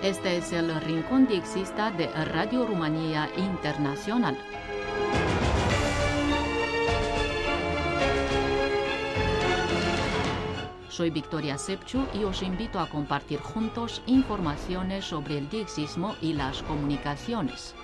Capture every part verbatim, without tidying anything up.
Este es el Rincón Diexista de Radio Rumanía Internacional. Soy Victoria Sepciu y os invito a compartir juntos informaciones sobre el diexismo y las comunicaciones.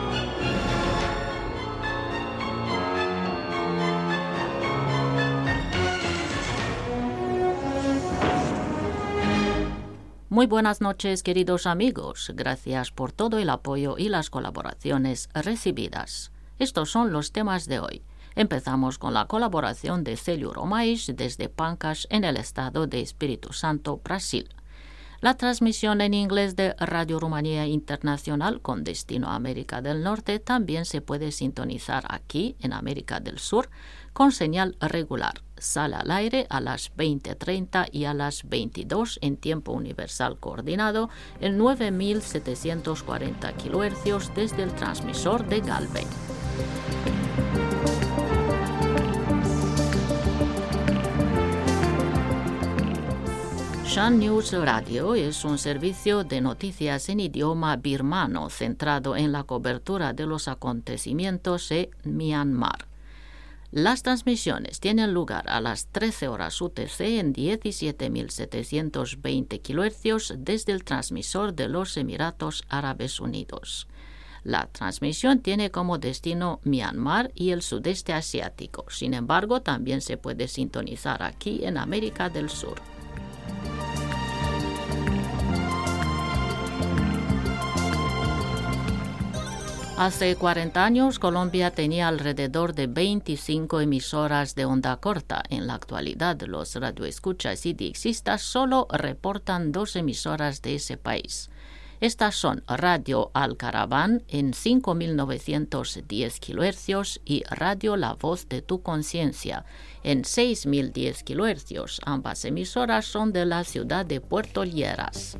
Muy buenas noches, queridos amigos. Gracias por todo el apoyo y las colaboraciones recibidas. Estos son los temas de hoy. Empezamos con la colaboración de Célio Romais desde Pancas, en el estado de Espíritu Santo, Brasil. La transmisión en inglés de Radio Rumanía Internacional con destino a América del Norte también se puede sintonizar aquí, en América del Sur, con señal regular. Sale al aire a las veinte treinta y a las veintidós en tiempo universal coordinado en nueve mil setecientos cuarenta kilohercios desde el transmisor de Galve. Shan News Radio es un servicio de noticias en idioma birmano centrado en la cobertura de los acontecimientos en Myanmar. Las transmisiones tienen lugar a las trece horas U T C en diecisiete mil setecientos veinte kilohercios desde el transmisor de los Emiratos Árabes Unidos. La transmisión tiene como destino Myanmar y el sudeste asiático. Sin embargo, también se puede sintonizar aquí en América del Sur. Hace cuarenta años, Colombia tenía alrededor de veinticinco emisoras de onda corta. En la actualidad, los radioescuchas y diexistas solo reportan dos emisoras de ese país. Estas son Radio Alcaraván en cinco mil novecientos diez kilohercios y Radio La Voz de tu Conciencia en seis mil diez kilohercios. Ambas emisoras son de la ciudad de Puerto Lleras.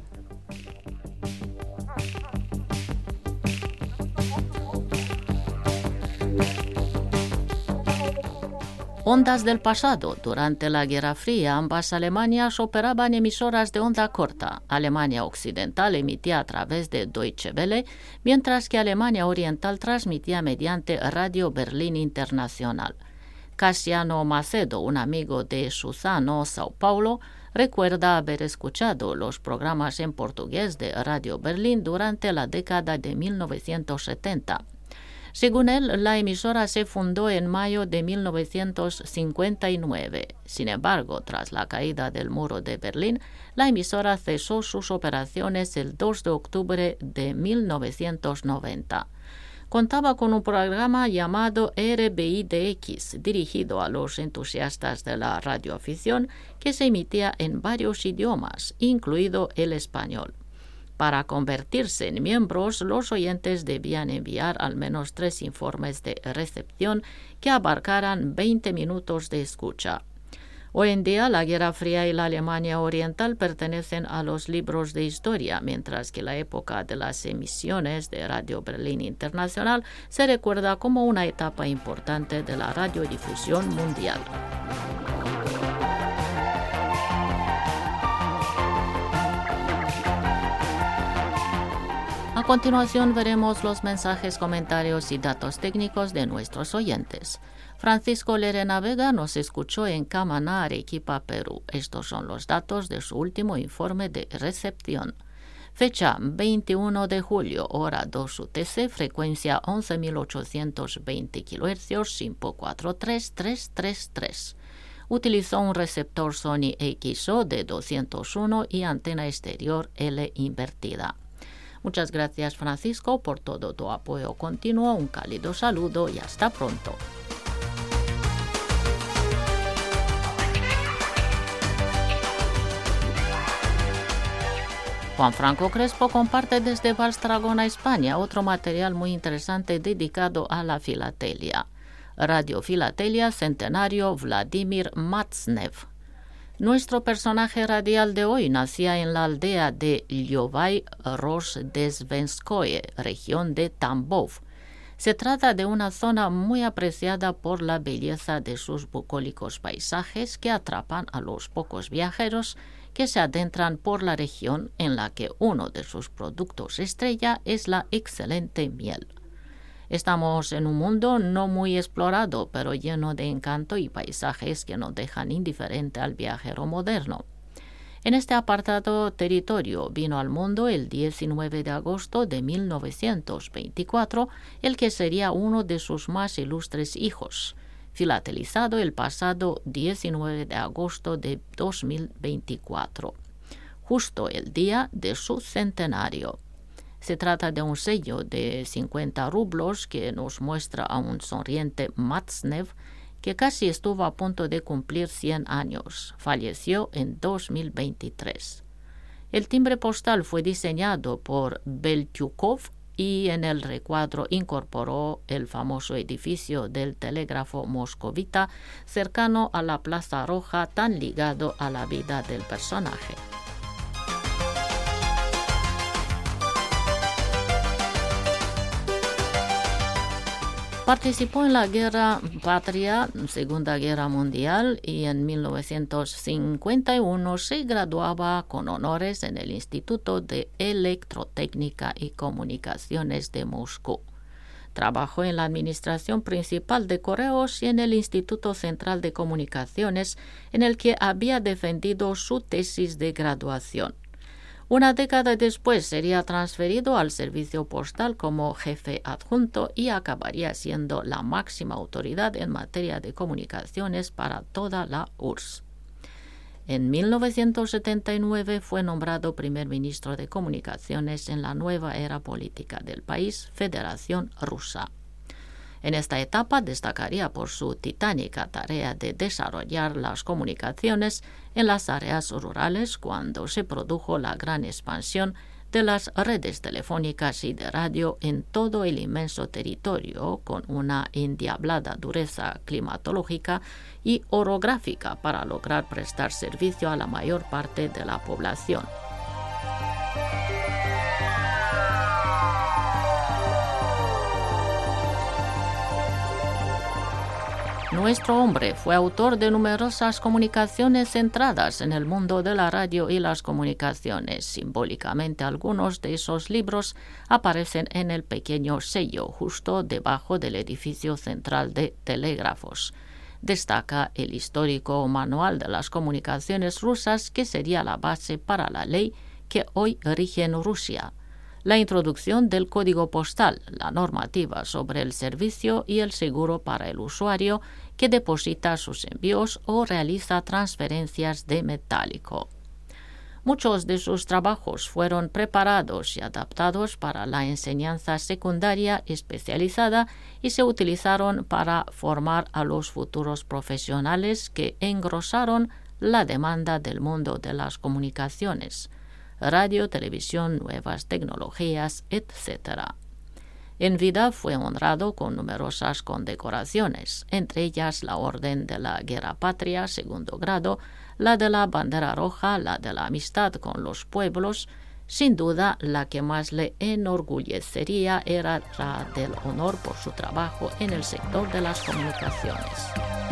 Ondas del pasado. Durante la Guerra Fría, ambas Alemanias operaban emisoras de onda corta. Alemania Occidental emitía a través de Deutsche Welle, mientras que Alemania Oriental transmitía mediante Radio Berlín Internacional. Cassiano Macedo, un amigo de Suzano, Sao Paulo, recuerda haber escuchado los programas en portugués de Radio Berlín durante la década de mil novecientos setenta. Según él, la emisora se fundó en mayo de mil novecientos cincuenta y nueve. Sin embargo, tras la caída del muro de Berlín, la emisora cesó sus operaciones el dos de octubre de mil novecientos noventa. Contaba con un programa llamado R B I D X, dirigido a los entusiastas de la radioafición, que se emitía en varios idiomas, incluido el español. Para convertirse en miembros, los oyentes debían enviar al menos tres informes de recepción que abarcaran veinte minutos de escucha. Hoy en día, la Guerra Fría y la Alemania Oriental pertenecen a los libros de historia, mientras que la época de las emisiones de Radio Berlín Internacional se recuerda como una etapa importante de la radiodifusión mundial. A continuación veremos los mensajes, comentarios y datos técnicos de nuestros oyentes. Francisco Lerena Vega nos escuchó en Camaná, Arequipa, Perú. Estos son los datos de su último informe de recepción. Fecha veintiuno de julio, hora dos U T C, frecuencia once mil ochocientos veinte kilohercios, SINPO cuatro tres tres tres tres. Utilizó un receptor Sony X O de doscientos uno y antena exterior L invertida. Muchas gracias, Francisco, por todo tu apoyo continuo. Un cálido saludo y hasta pronto. Juan Franco Crespo comparte desde Valstragona, España, otro material muy interesante dedicado a la filatelia. Radio Filatelia Centenario Vladimir Matznev. Nuestro personaje radial de hoy nacía en la aldea de Llovay Rosdesvenskoye, región de Tambov. Se trata de una zona muy apreciada por la belleza de sus bucólicos paisajes que atrapan a los pocos viajeros que se adentran por la región en la que uno de sus productos estrella es la excelente miel. Estamos en un mundo no muy explorado, pero lleno de encanto y paisajes que no dejan indiferente al viajero moderno. En este apartado territorio vino al mundo el diecinueve de agosto de mil novecientos veinticuatro, el que sería uno de sus más ilustres hijos, filatelizado el pasado diecinueve de agosto de dos mil veinticuatro, justo el día de su centenario. Se trata de un sello de cincuenta rublos que nos muestra a un sonriente Matznev que casi estuvo a punto de cumplir cien años. Falleció en dos mil veintitrés. El timbre postal fue diseñado por Beltyukov y en el recuadro incorporó el famoso edificio del telégrafo moscovita cercano a la Plaza Roja, tan ligado a la vida del personaje. Participó en la Guerra Patria, Segunda Guerra Mundial, y en mil novecientos cincuenta y uno se graduaba con honores en el Instituto de Electrotécnica y Comunicaciones de Moscú. Trabajó en la Administración Principal de Correos y en el Instituto Central de Comunicaciones, en el que había defendido su tesis de graduación. Una década después sería transferido al servicio postal como jefe adjunto y acabaría siendo la máxima autoridad en materia de comunicaciones para toda la U R S S. En mil novecientos setenta y nueve fue nombrado primer ministro de Comunicaciones en la nueva era política del país, Federación Rusa. En esta etapa destacaría por su titánica tarea de desarrollar las comunicaciones en las áreas rurales cuando se produjo la gran expansión de las redes telefónicas y de radio en todo el inmenso territorio, con una endiablada dureza climatológica y orográfica para lograr prestar servicio a la mayor parte de la población. Nuestro hombre fue autor de numerosas comunicaciones centradas en el mundo de la radio y las comunicaciones. Simbólicamente, algunos de esos libros aparecen en el pequeño sello justo debajo del edificio central de telégrafos. Destaca el histórico Manual de las Comunicaciones Rusas, que sería la base para la ley que hoy rige en Rusia. La introducción del código postal, la normativa sobre el servicio y el seguro para el usuario que deposita sus envíos o realiza transferencias de metálico. Muchos de sus trabajos fueron preparados y adaptados para la enseñanza secundaria especializada y se utilizaron para formar a los futuros profesionales que engrosaron la demanda del mundo de las comunicaciones, radio, televisión, nuevas tecnologías, etcétera. En vida fue honrado con numerosas condecoraciones, entre ellas la Orden de la Guerra Patria, segundo grado, la de la Bandera Roja, la de la Amistad con los Pueblos. Sin duda, la que más le enorgullecería era la del honor por su trabajo en el sector de las comunicaciones.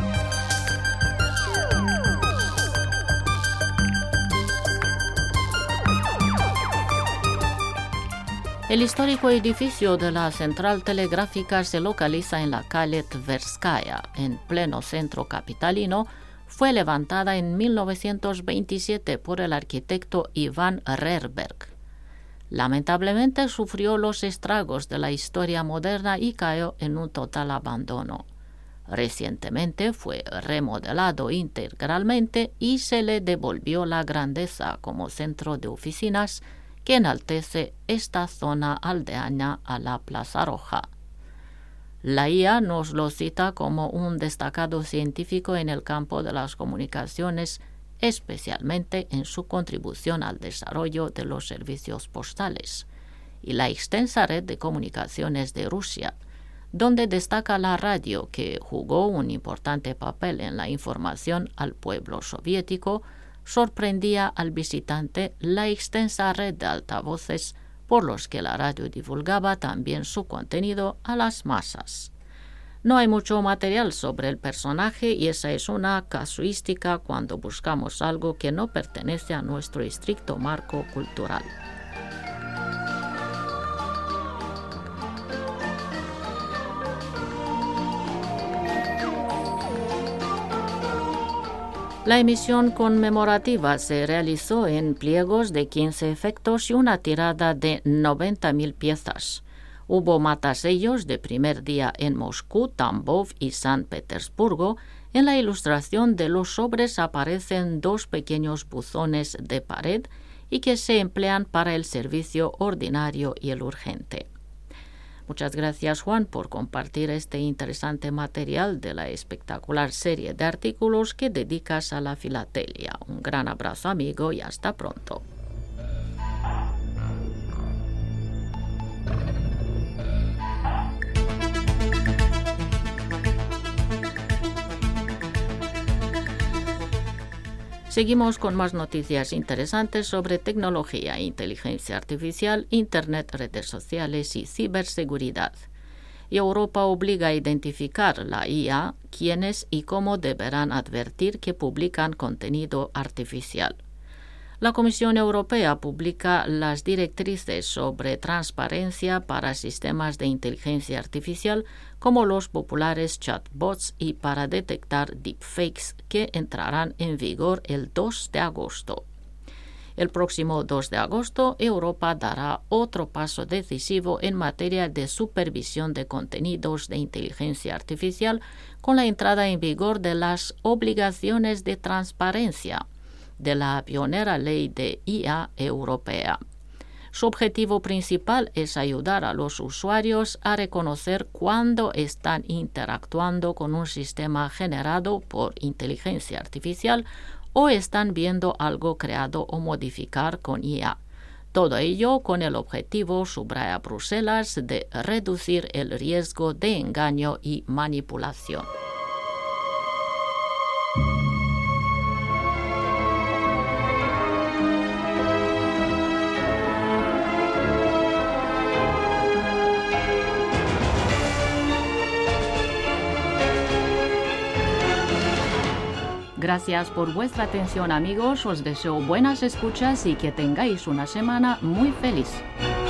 El histórico edificio de la central telegráfica se localiza en la calle Tverskaya, en pleno centro capitalino. Fue levantada en mil novecientos veintisiete por el arquitecto Iván Rerberg. Lamentablemente sufrió los estragos de la historia moderna y cayó en un total abandono. Recientemente fue remodelado integralmente y se le devolvió la grandeza como centro de oficinas que enaltece esta zona aldeana a la Plaza Roja. La I A nos lo cita como un destacado científico en el campo de las comunicaciones, especialmente en su contribución al desarrollo de los servicios postales y la extensa red de comunicaciones de Rusia, donde destaca la radio, que jugó un importante papel en la información al pueblo soviético. Sorprendía al visitante la extensa red de altavoces por los que la radio divulgaba también su contenido a las masas. No hay mucho material sobre el personaje y esa es una casuística cuando buscamos algo que no pertenece a nuestro estricto marco cultural. La emisión conmemorativa se realizó en pliegos de quince efectos y una tirada de noventa mil piezas. Hubo matasellos de primer día en Moscú, Tambov y San Petersburgo. En la ilustración de los sobres aparecen dos pequeños buzones de pared y que se emplean para el servicio ordinario y el urgente. Muchas gracias, Juan, por compartir este interesante material de la espectacular serie de artículos que dedicas a la filatelia. Un gran abrazo, amigo, y hasta pronto. Seguimos con más noticias interesantes sobre tecnología, inteligencia artificial, Internet, redes sociales y ciberseguridad. Y Europa obliga a identificar la I A, quiénes y cómo deberán advertir que publican contenido artificial. La Comisión Europea publica las directrices sobre transparencia para sistemas de inteligencia artificial como los populares chatbots y para detectar deepfakes que entrarán en vigor el dos de agosto. El próximo dos de agosto, Europa dará otro paso decisivo en materia de supervisión de contenidos de inteligencia artificial con la entrada en vigor de las obligaciones de transparencia de la pionera ley de I A europea. Su objetivo principal es ayudar a los usuarios a reconocer cuándo están interactuando con un sistema generado por inteligencia artificial o están viendo algo creado o modificar con I A. Todo ello con el objetivo, subraya Bruselas, de reducir el riesgo de engaño y manipulación. Gracias por vuestra atención, amigos. Os deseo buenas escuchas y que tengáis una semana muy feliz.